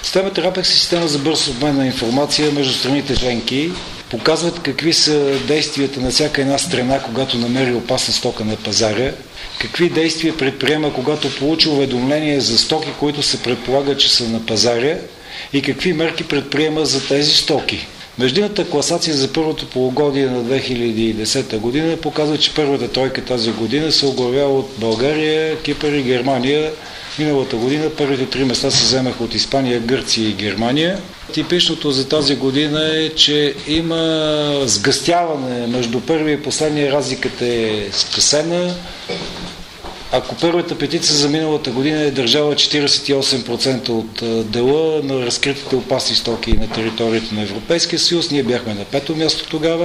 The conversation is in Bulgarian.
Системата RAPEX е система за бърз обмен на информация между страните членки. Показват какви са действията на всяка една страна, когато намери опасна стока на пазара, какви действия предприема, когато получи уведомление за стоки, които се предполага, че са на пазара, и какви мерки предприема за тези стоки. Междинната класация за първото полугодие на 2010 година показва, че първата тройка тази година се оглавява от България, Кипър и Германия. Миналата година първите три места се вземаха от Испания, Гърция и Германия. Типичното за тази година е, че има сгъстяване между първия и последния, разликата е скъсена. Ако първата петица за миналата година е държала 48% от дела на разкритите опасни стоки на територията на Европейския съюз, ние бяхме на 5-то място тогава.